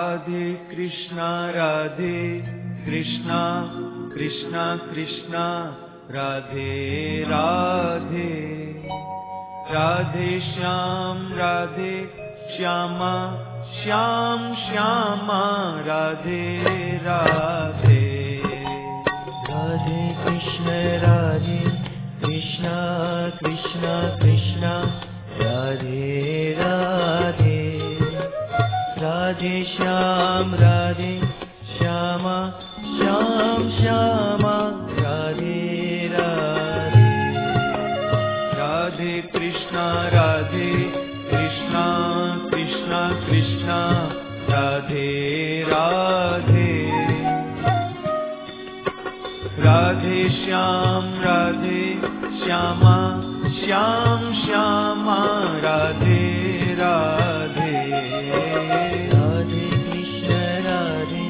Radhe Krishna Krishna Krishna Radhe Radhe, Radhe Shyam Shyam Shyama Radhe Radhe, Radhe Krishna Krishna Krishna Radhe Radhe, Radhe Shyam Shyama Shyam Shyama Radhe Radhe, Radhe Krishna Krishna Krishna Radhe Radhe, Radhe Shyam Shyama Shyam Shyama Radhe Radhe, Radhe Krishna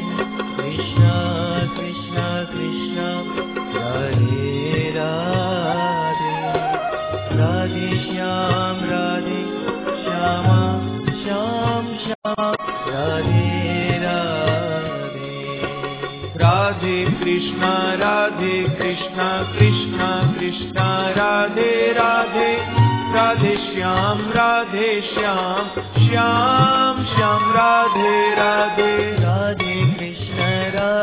Krishna Krishna Radhe Radhe, Radhe Shyam Shyama Shyam Shyama Radhe Radhe, Radhe Krishna Krishna Krishna Radhe Radhe, Radhe Shyam Shyam Shyam Radhe Radhe, Radhe Krishna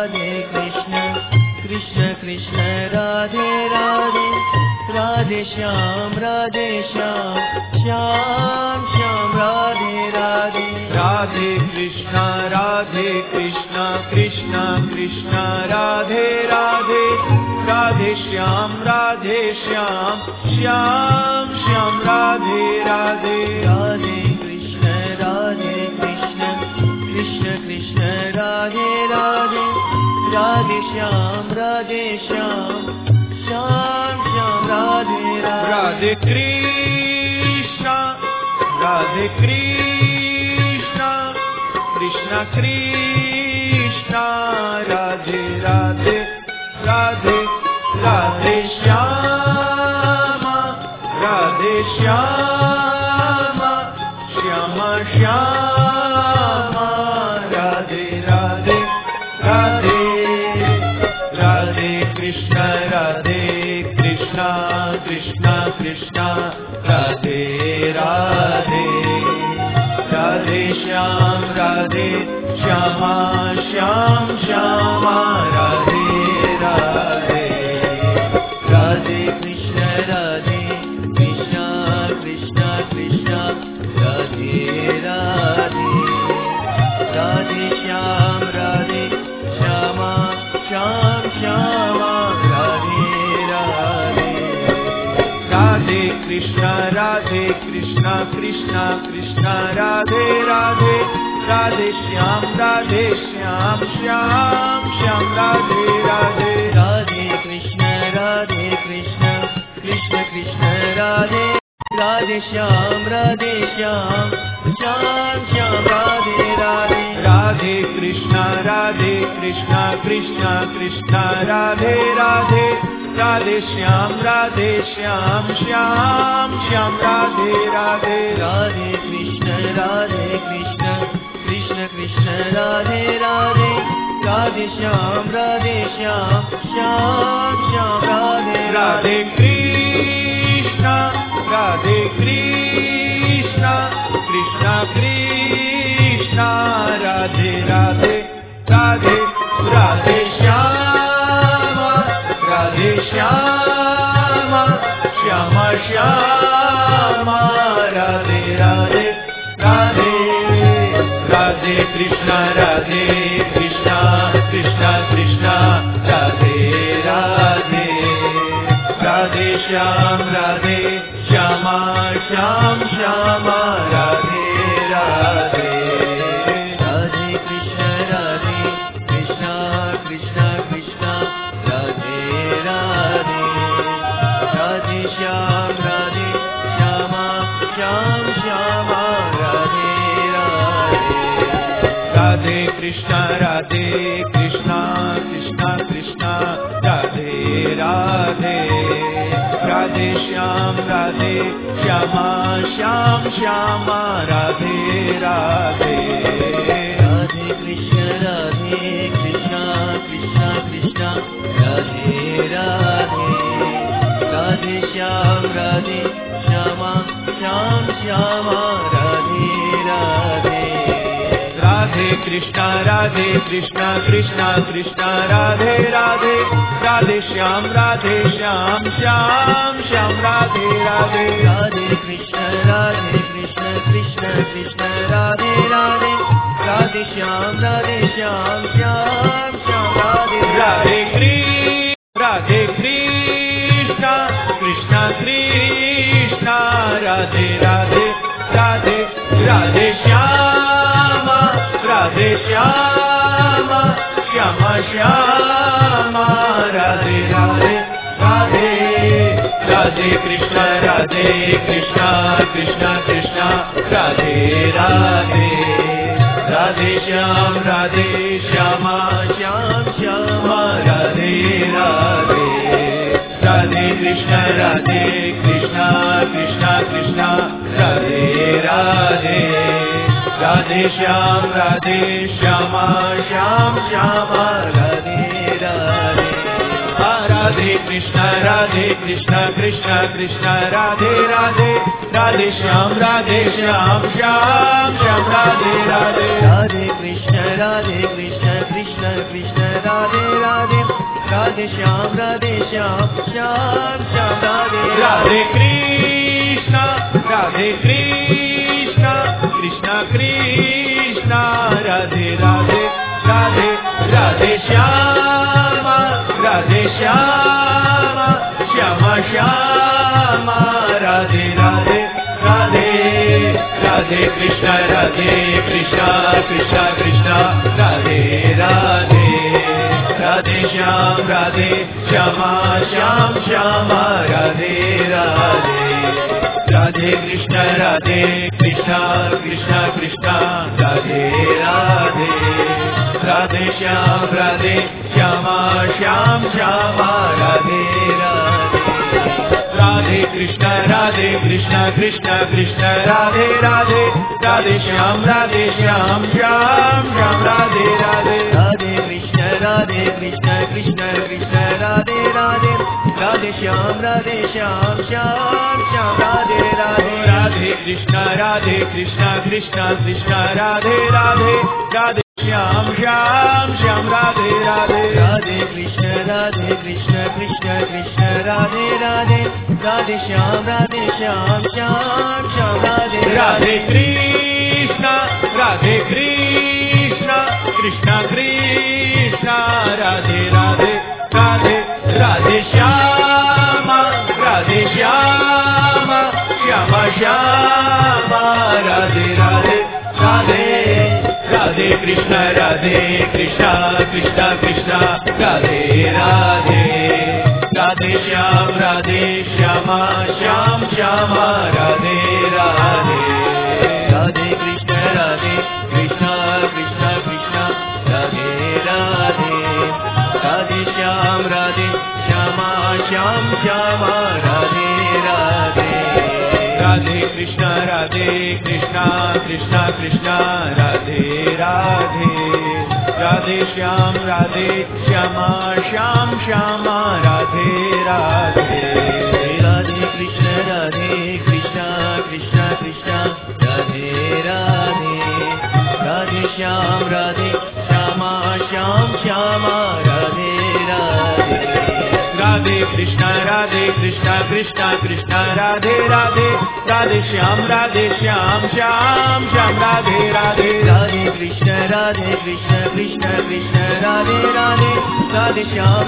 Krishna Radhe Radhe, Radhe Shyam Shyam Shyam Radhe Radhe, Radhe Krishna Krishna Krishna Radhe Radhe, Radhe Shyam Shyam Shyam Radhe Radhe, Radhe Krishna Krishna Radhe Radhe, Radhe Shyam Shyam Shyam Radhe Radhe, Radhe Krishna Krishna Krishna Radhe Radhe, Radhe Radhe Shyama Shyama Shyama Radhe Radhe, Radhe Radhe Krishna Krishna Krishna Radhe Radhe, Radhe Shyam Shyama Shyam Shyama Radhe Radhe, Radhe Krishna Krishna Krishna Radhe Radhe, Radhe Shyam Shyama Shyam Shyama Radhe Radhe, Radhe Krishna Krishna Krishna Radhe Radhe, Radhe Shyam Shyam Shyam Radhe Radhe, Radhe Krishna Krishna Radhe, Radhe Shyam Shyam Shyam Radhe Radhe, Radhe Krishna Krishna Radhe Radhe, Radhe Shyam Shyam Radhe Radhe, Radhe Krishna Krishna Radhe Radhe, Radhe Shyam Shyam Radhe Radhe Krishna Krishna Krishna Radhe Radhe, Radhe Radhe Shyama Shyama Shyama Radhe Radhe, Radhe Radhe Krishna Krishna Krishna Radhe Radhe, Radhe Shyam Shyama Shyam Shyama Radhe Radhe, Radhe Krishna Krishna Krishna Radhe Radhe, Radhe Shyam Shyama Shyam Shyama Radhe Radhe, Radhe Krishna Krishna Krishna Radhe Radhe, Radhe Shyam Shyama Shyam Shyama Radhe Radhe, Radhe Krishna Radhe Krishna Krishna Krishna Radhe Radhe Radhe Shyam Shyama Shyam Shyama Radhe Radhe Radhe Krishna Krishna Krishna Radhe Radhe Radhe Shyam Shyam Shyam Radhe Radhe Radhe Krishna Krishna Krishna Radhe Radhe Radhe Shyam Shyam Shyam Radhe Radhe Krishna Krishna Krishna Radhe Radhe Radhe Radhe Shyam Shyam Shyam Radhe Radhe Radhe Radhe Krishna Krishna Krishna Radhe Radhe Radhe Shyam Shyam Shyam Radhe Radhe Radhe Krishna Krishna Krishna Radhe Radhe Radhe Shyam Shyam Shyam Radhe Radhe Radhe Krishna Krishna Krishna Radhe Radhe Radhe Shyam Shyam Radhe Radhe Radhe Krishna Krishna Krishna Radhe Radhe Radhe Shyam Shyam Radhe Radhe Krishna Krishna Krishna Radhe Radhe Radhe Radhe Shyam Shyam Shyam Radhe Radhe Radhe Radhe Krishna Krishna Krishna Radhe Radhe Radhe Shyam Shyam Radhe Radhe Radhe Krishna Krishna Krishna Radhe Radhe Radhe Shyam Shyam Radhe Radhe Radhe Krishna Krishna Krishna Radhe Radhe Radhe Shyam Shyam Radhe Radhe Radhe Krishna Krishna Krishna Radhe Radhe Radhe Shyam Shyam Radhe Radhe Radhe Krishna Krishna Krishna Radhe Radhe Radhe Shyam Radhe Radhe Radhe Krishna Krishna Krishna Radhe Radhe Radhe Shyam Radhe Radhe Krishna Krishna Krishna Radhe Radhe Radhe Radhe Shyam Shyam Radhe Radhe Radhe Radhe Krishna Krishna Krishna Radhe Radhe Radhe Shyam Shyam Radhe Radhe Radhe Krishna Krishna Krishna Radhe Radhe Radhe Shyam Shyam Radhe Radhe Radhe Krishna Krishna Krishna Radhe Radhe Radhe Shyam Shyam Radhe Radhe Radhe Krishna Krishna Krishna Radhe Radhe Radhe Shyam Shyam Radhe Radhe Radhe Krishna Krishna Krishna Radhe Radhe Radhe Shyam Shyam Radhe Radhe Radhe Krishna Krishna Krishna Radhe Radhe Radhe Shyam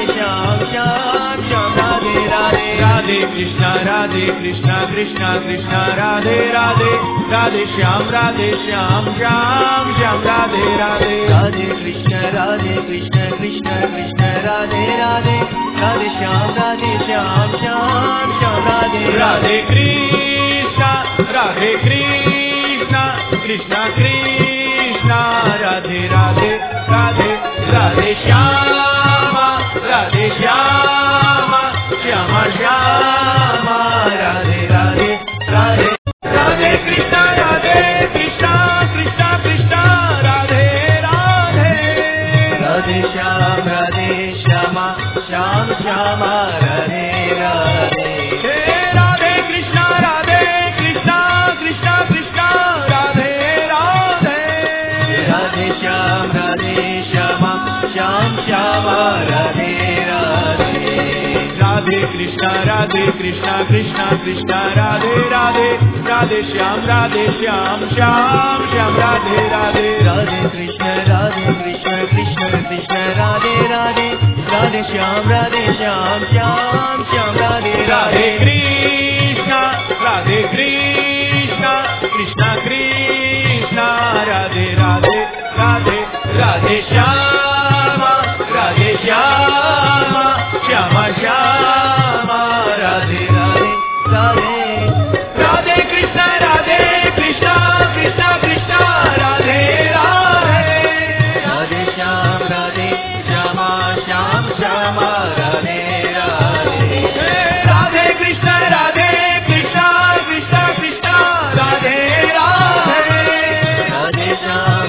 Shyam Radhe Radhe Radhe Krishna Krishna Krishna Radhe Radhe Radhe Shyam Shyam Radhe Radhe Radhe Krishna Krishna Krishna Radhe Radhe Radhe Shyam Shyam Radhe Radhe Krishna Krishna Krishna Radhe Radhe Radhe Radhe Shyam Shyam Radhe Radhe Radhe Krishna Krishna Krishna Krishna Radhe Krishna Krishna Krishna Radhe Radhe Radhe Shyam Shyam Shyam Radhe Radhe Radhe Krishna Krishna Krishna Radhe Radhe Radhe Shyam Shyam Shyam Radhe Radhe Radhe Krishna Krishna Krishna Radhe Radhe Radhe Radhe Shyam Shyam Shyam Radhe Radhe Radhe Radhe Krishna Krishna Krishna Radhe Radhe Radhe Shyam Shyam Shyam Radhe Radhe Radhe Krishna Krishna Krishna Radhe Radhe Radhe Shyam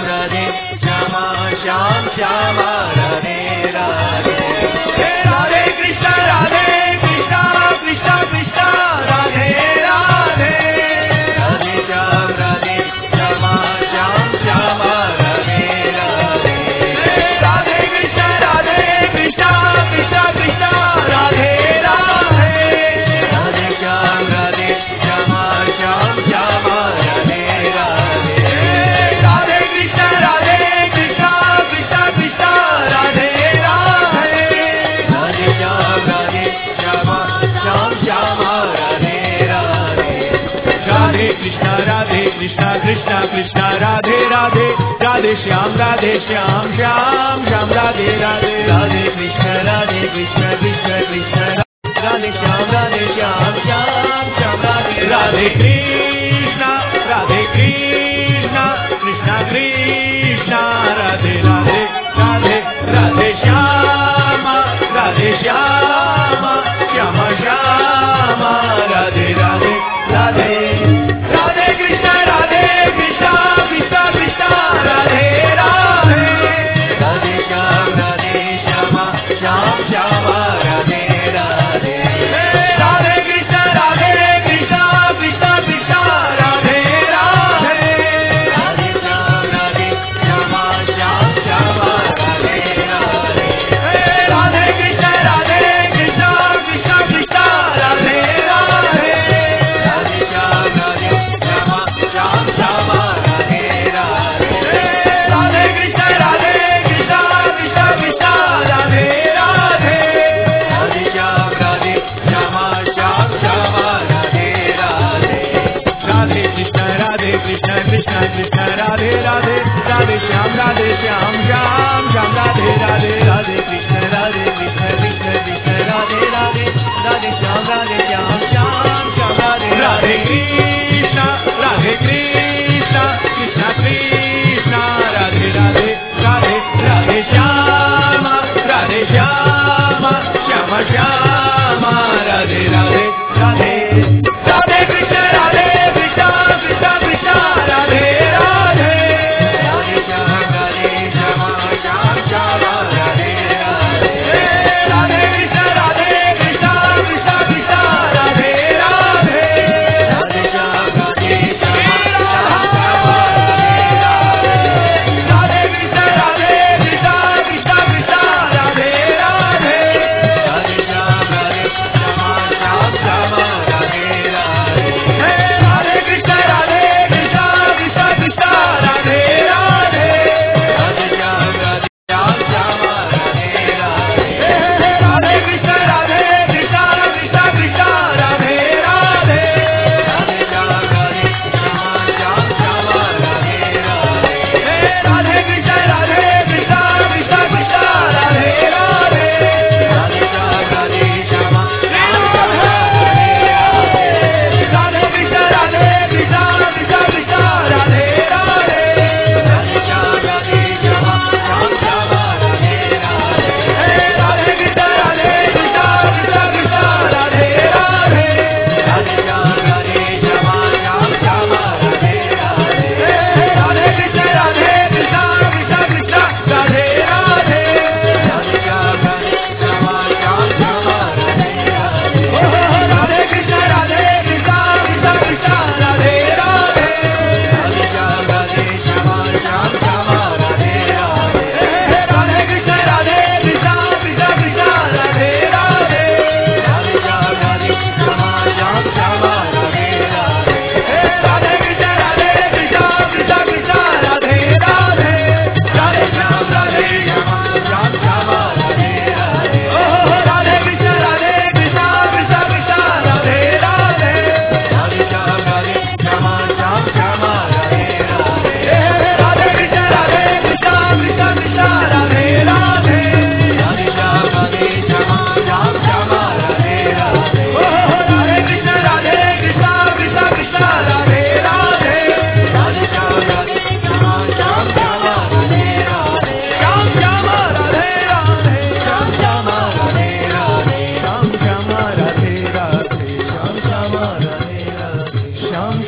Shyam Shyam Radhe Radhe Radhe Krishna Krishna Krishna Radhe Radhe Radhe Shyam Shyam Shyam Radhe Radhe Radhe Krishna Krishna Krishna Radhe Radhe Radhe Shyam Shyam Shyam Radhe Radhe Radhe Krishna Krishna Krishna Radhe Radhe Radhe Shyam Shyam Radhe Radhe Radhe Krishna Krishna Krishna Radhe Radhe Radhe Shyam Shyam Shyam Radhe Radhe Radhe Krishna Krishna Krishna Radhe Shyam Shyam Shyam Radhe Radhe Krishna Krishna Krishna Radhe Radhe Radhe Radhe Shyam Shyam Shyam Radhe Radhe Radhe Radhe Krishna Krishna Krishna Radhe Radhe Radhe Shyam Shyam Shyam Radhe Radhe Radhe Krishna Krishna Krishna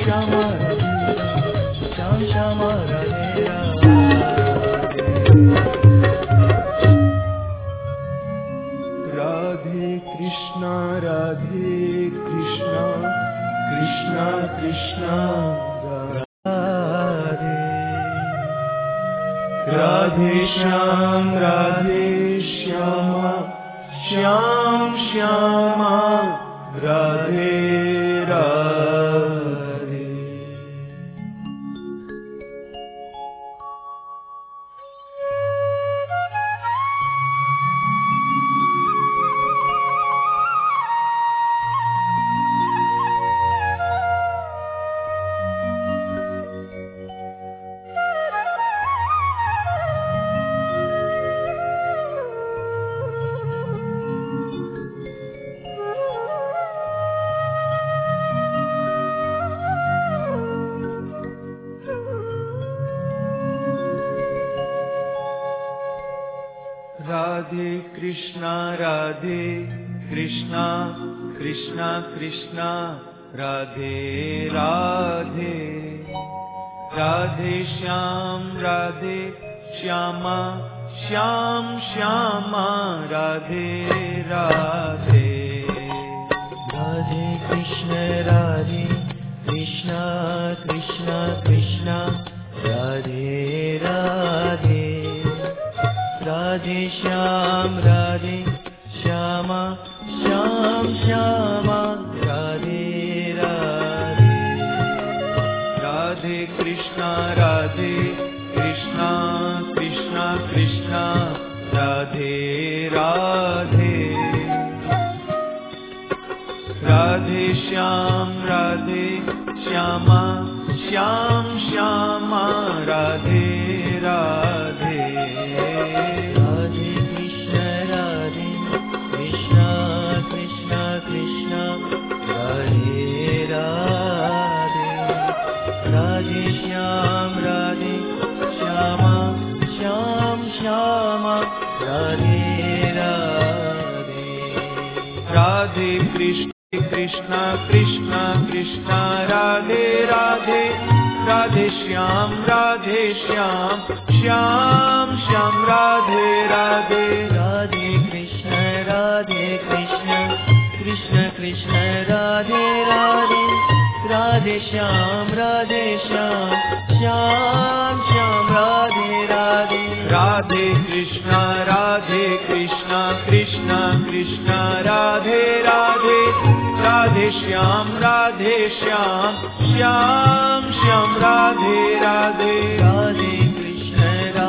Shyama Shyam Shyama Radhe Radhe Krishna Krishna Krishna Radhe Radhe Shyam Shyam Shyama Radhe Radhe Radhe Krishna Krishna Krishna Radhe Radhe Radhe Shyam Shyama Shyam Shyama Radhe Radhe Radhe Krishna Krishna Krishna Radhe Radhe Radhe Shyam Shyama Shyam Shyama Radhe Radhe Radhe Krishna Krishna Krishna Radhe Radhe Radhe Shyam Shyama Shyam Shyama Radhe Radhe Radhe Krishna Krishna Krishna Radhe Radhe Radhe Shyam Shyama Shyam Shyama Radhe Radhe Radhe Krishna Krishna Radhe Radhe Radhe Shyam Shyam Shyam Radhe Radhe Radhe Krishna Krishna Radhe Radhe Radhe Shyam Shyam Shyam Radhe Radhe Radhe Krishna Krishna Radhe Radhe Radhe Shyam Shyam Shyam Radhe Radhe Radhe Krishna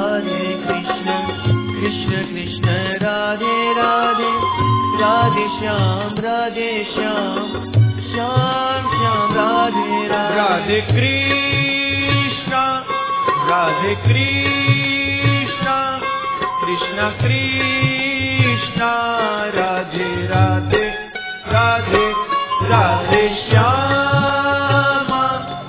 Krishna Radhe Radhe Radhe Shyam Shyam Shyam Radhe Radhe Krishna Krishna Krishna Radhe Radhe Radhe Radhe Shyama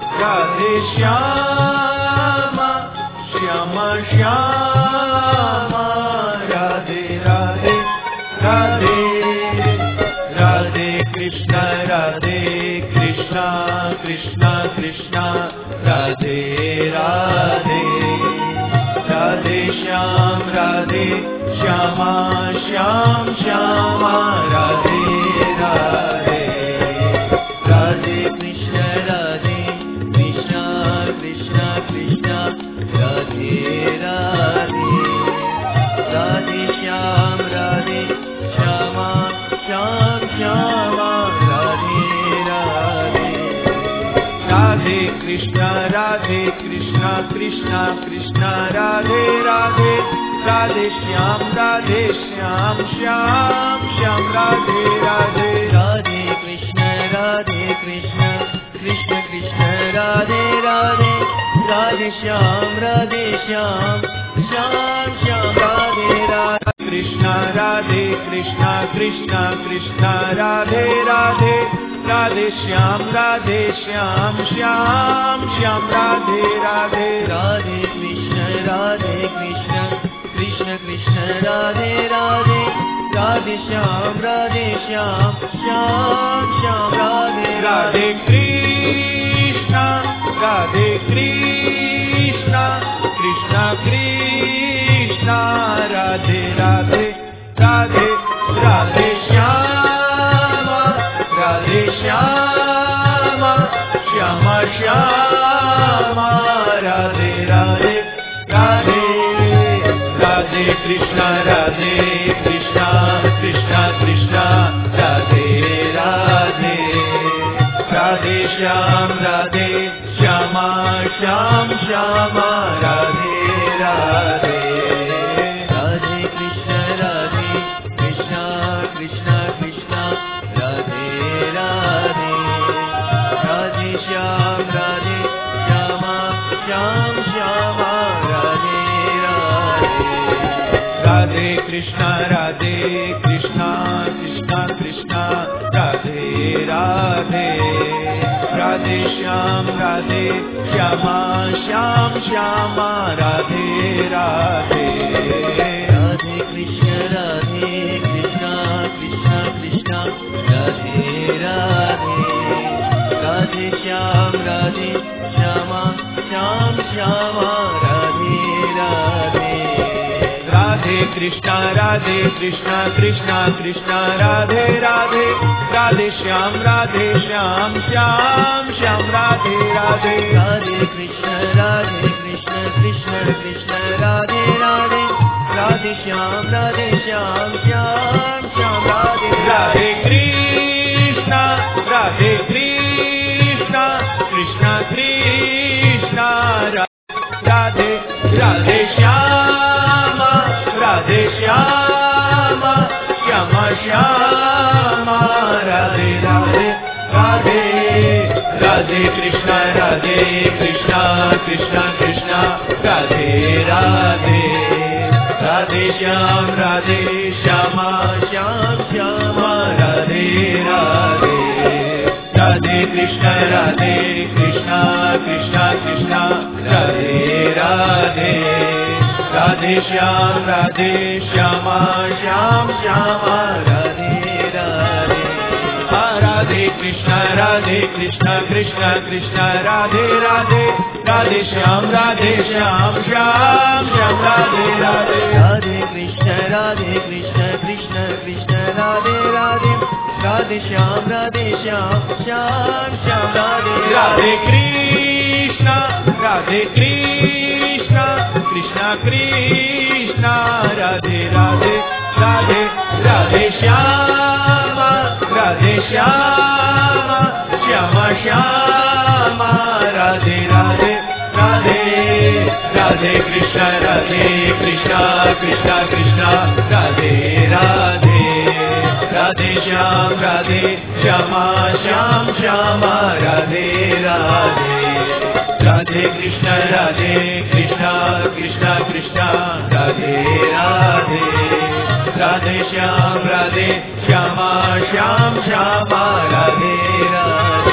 Shyama Shyama Radhe Radhe Radhe Radhe Krishna Krishna Radhe Radhe Radhe Shyam Shyama Shyam Shyama Radhe Radhe Radhe Krishna Krishna Radhe Radhe Radhe Shyam Shyama Shyam Shyama Radhe Radhe Radhe Krishna Krishna Radhe Radhe Radhe Shyam Shyam Shyam Radhe Radhe Radhe Krishna Krishna Radhe Radhe Radhe Shyam Shyam Shyam Radhe Radhe Krishna Krishna Radhe Radhe Radhe Shyam Shyam Shyam Radhe Radhe Radhe Krishna Krishna Radhe Radhe Radhe Shyam Shyam Shyam Radhe Radhe Krishna Krishna, Radhe Radhe, Radhe Radhe Shyama, Radhe Shyama, Shyama Shyama, Radhe Radhe, Radhe Radhe Krishna, Radhe Krishna, Krishna Krishna, Radhe Radhe, Radhe Shyam, Radhe Shyama, Shyam Shyama, Radhe Radhe. Radhe Krishna, Radhe Krishna, Krishna Krishna, Radhe Radhe. Radhe Shyam, Radhe Shyama, Shyam Shyama, Radhe Radhe. Radhe Krishna, Radhe Krishna, Krishna Krishna, Radhe Radhe. Radhe Shyam, Radhe Shyama, Shyam Shyama, Radhe Radhe. Radhe Krishna, Radhe Krishna, Krishna Krishna, Radhe Radhe. Radhe Shyam, Radhe Shyama, Shyam Shyama, Radhe Radhe. Radhe Krishna, Radhe Krishna, Krishna Krishna, Radhe Radhe. Radhe Shyam, Radhe Shyam, Shyam Shyam, Radhe Radhe. Radhe Krishna, Radhe Krishna, Krishna Krishna, Radhe Radhe. Radhe Shyam, Radhe Shyam, Shyam Shyam, Radhe Radhe Krishna, Radhe Krishna, Krishna Krishna, Radhe Radhe Shyama, Radhe Shyama, Shyama Shyama, Radhe Radhe, Radhe Radhe Krishna, Radhe Krishna, Krishna Krishna, Radhe Radhe. Radhe Shyam, Radhe Shyama, Shyam Shyama, Radhe Radhe. Radhe Krishna, Radhe Krishna, Krishna Krishna, Radhe Radhe. Radhe Shyam, Radhe Shyama, Shyam Shyama, Radhe Radhe. Radhe Krishna, Radhe Krishna, Krishna Krishna, Radhe Radhe. Radhe Shyam, Radhe Shyam, Shyam Shyam, Radhe Radhe. Radhe Krishna, Radhe Krishna, Krishna Krishna, Radhe Radhe. Radhe Shyam, Radhe Shyam, Shyam Shyam, Radhe Radhe Krishna, Radhe Krishna, Krishna Krishna, Radhe Radhe. Radhe Radhe Shyama, Radhe Shyama, Shyama Shyama, Radhe Radhe. Radhe Radhe Krishna, Radhe Krishna, Krishna Krishna, Radhe Radhe. Radhe Shyam, Radhe Shyama, Shyam Shyama, Radhe Radhe. Radhe Krishna, Radhe Krishna, Krishna Krishna, Radhe Radhe. Radhe Shyam, Radhe Shyama, Shyam Shyama, Radhe Radhe.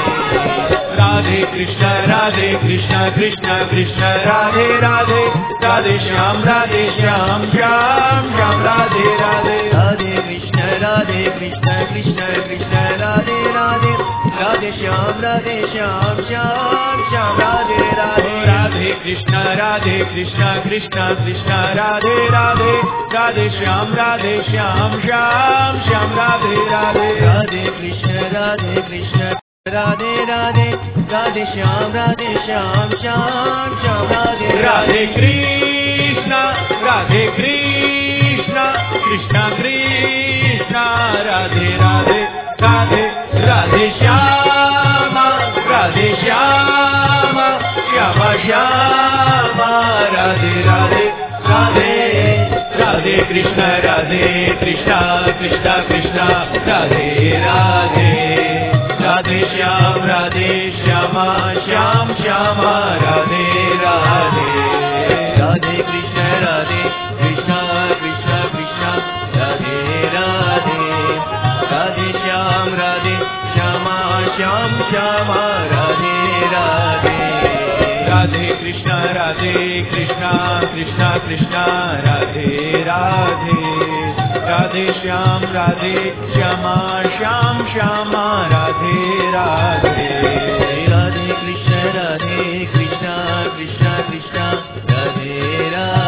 Radhe Krishna, Radhe Krishna, Krishna Krishna, Radhe Radhe. Radhe Shyam, Radhe Shyam, Shyam Shyam, Radhe Radhe. Radhe Krishna, Radhe Krishna, Krishna Krishna, Radhe Radhe. Radhe Shyam, Radhe Shyam, Shyam Shyam, Radhe Radhe. Radhe Krishna, Radhe Krishna, Krishna Krishna, Radhe Radhe. Radhe Shyam, Radhe Shyam, Shyam Shyam, Radhe Radhe. Radhe Krishna, Radhe Krishna, Radhe Radhe. Radhe Shyam, Radhe Shyam, Shyam Shyam, Radhe Radhe Krishna, Radhe Krishna, Krishna Krishna, Radhe Radhe. Radhe Radhe Shyama, Radhe Shyama, Shyama Shyama, Radhe Radhe. Radhe Radhe Krishna, Radhe Krishna, Krishna Krishna, Radhe Radhe. Radhe Shyam, Radhe Shyama, Shyam Shyama, Radhe Radhe. Radhe Krishna, Radhe Krishna, Krishna Krishna, Radhe Radhe. Radhe Shyam, Radhe Shyama, Shyam Shyama, Radhe Radhe. Radhe Krishna, Radhe Krishna, Krishna Krishna, Radhe Radhe. Radhe Shyam, Radhe Shyama, Shyam Shyama, Radhe Radhe. Radhe Krishna, Radhe Krishna, Krishna Krishna, Radhe Radhe.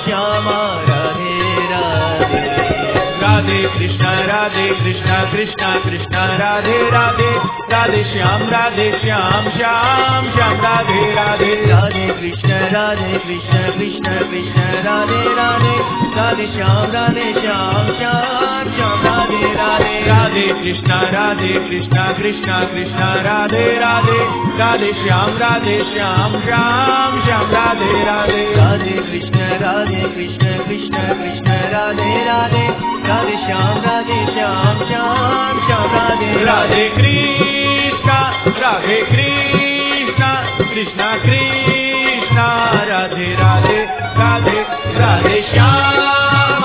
Shyama Radhe Radhe Radhe Krishna Krishna Krishna Radhe Radhe Radhe Shyam Shyam Shyam Radhe Radhe Radhe Krishna Krishna Krishna Radhe Radhe Radhe Shyam Shyam Shyam Radhe Radhe Radhe Krishna Krishna Krishna Radhe Radhe Radhe Shyam Shyam Shyam Radhe Radhe Radhe Krishna Krishna Krishna Radhe Radhe Radhe Shyam Shyam Shyam Radhe Radhe Krishna Krishna Krishna Radhe Radhe Radhe Radhe Shyam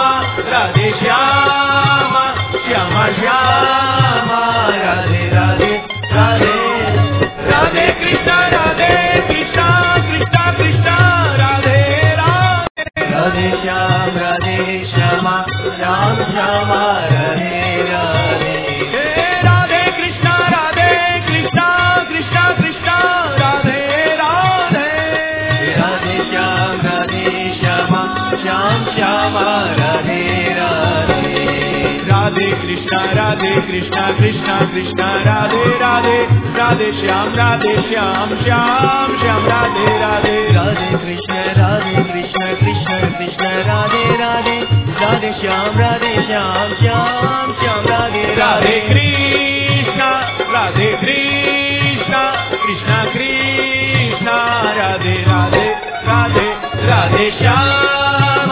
Shyam Shyam Radhe Radhe Radhe Radhe Krishna Krishna Krishna Radhe Radhe Radhe Shyam Shyam Shyam Radhe Radhe Radhe Krishna Krishna Krishna Radhe Radhe Radhe Shyam Shyam Shyam Radhe Radhe Radhe Krishna Krishna Krishna Radhe Radhe Radhe Shyam Shyam Radhe Radhe Radhe Krishna Krishna Krishna Radhe Radhe Radhe Shyam Shyam Radhe Radhe Krishna Krishna Krishna Radhe Radhe Radhe Radhe Shyam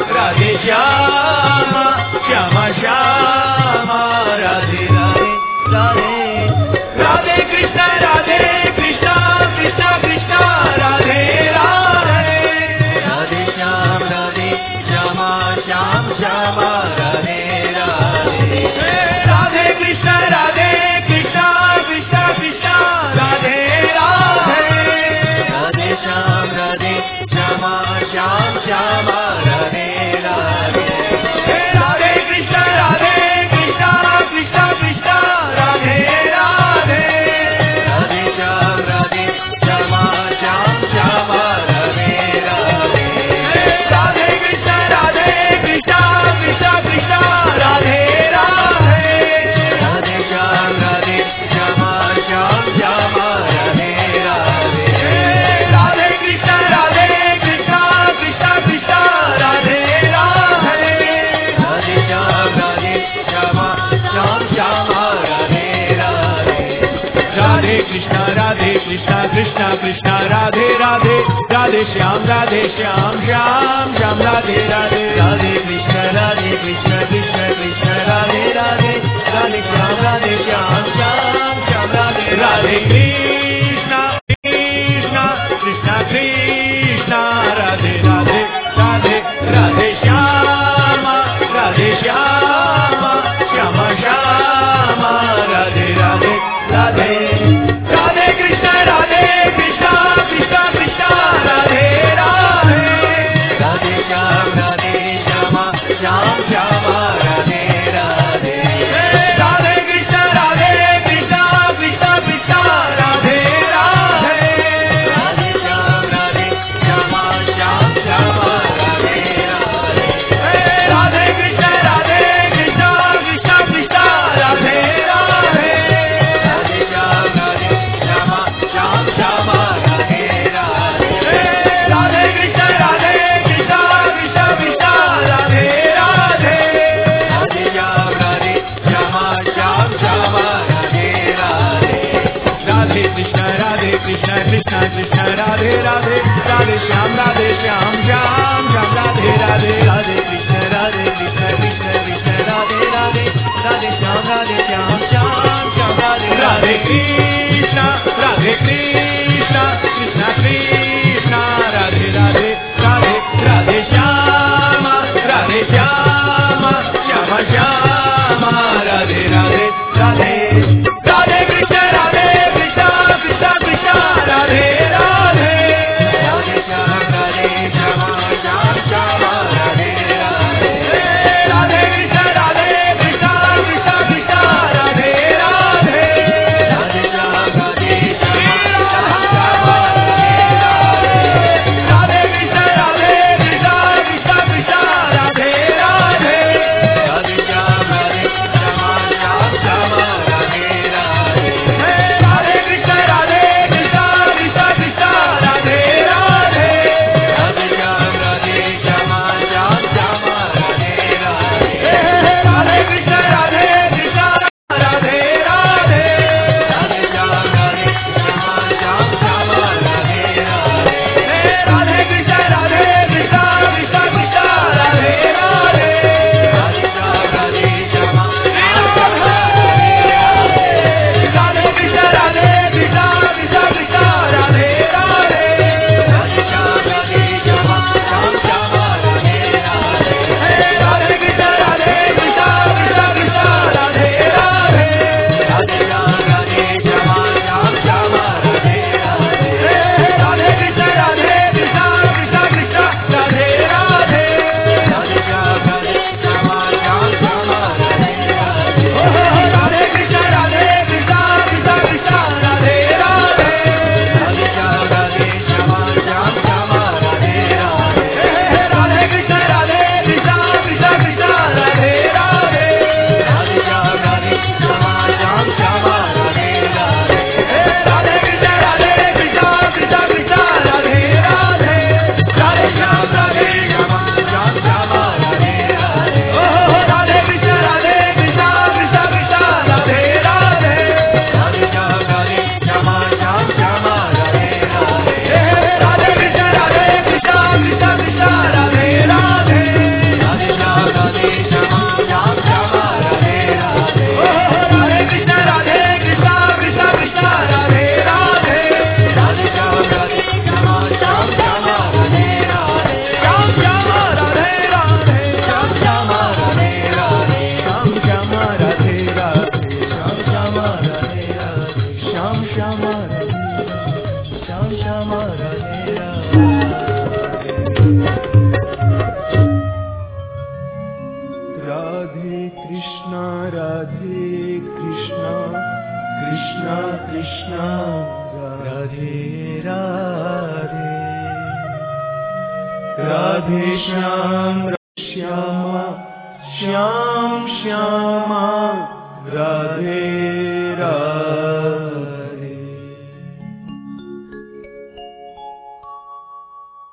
Shyam Shyam Radhe Radhe Radhe Radhe Krishna Krishna Krishna Radhe Radhe Radhe Shyam Shyam Shyam Radhe Radhe Radhe Krishna Krishna Krishna Radhe Radhe Radhe Shyam Shyam Shyam Radhe Radhe Radhe Krishna Krishna Krishna Radhe Radhe Radhe Shyam Shyam Shyam Radhe Radhe Radhe Krishna Krishna Krishna Radhe Radhe Radhe Shyam Shyam Shyam Radhe Radhe Radhe Krishna Krishna Krishna Radhe Radhe Radhe Shyam Shyam Shyam Radhe Radhe Radhe Krishna Krishna Krishna Radhe Radhe Radhe Shyam Shyam Radhe Radhe Radhe Krishna Krishna Krishna Radhe Radhe Radhe Shyam Shyam Radhe Radhe Krishna Krishna Krishna Radhe Radhe Radhe Radhe Shyam Shyam Radhe Radhe Radhe Radhe Krishna Krishna Krishna Radhe Radhe Radhe Shyam Shyam Radhe Radhe Radhe Krishna Krishna Krishna Radhe Radhe Radhe Shyam Shyam Radhe Radhe Radhe Krishna Krishna Krishna Radhe Radhe Radhe Shyam Shyam Radhe Radhe Radhe Krishna Krishna Krishna Radhe Radhe Radhe Shyam Shyam Radhe Radhe Radhe Krishna Krishna Krishna Radhe Radhe Radhe Shyam Shyam Radhe Radhe Radhe Krishna Krishna Krishna Radhe Radhe Radhe Shyam Shyam Radhe Radhe Krishna Krishna Krishna Radhe Radhe Radhe Radhe Shyam Shyam Radhe Radhe Radhe Radhe Krishna Krishna Krishna Radhe Radhe Radhe Shyam Shyam Radhe Radhe Radhe Krishna Krishna Krishna Radhe Radhe Radhe Shyam Shyama Shyam Shyama Radhe Radhe Krishna Krishna Krishna Radhe Radhe Radhe Shyam Shyama Shyam Shyama Radhe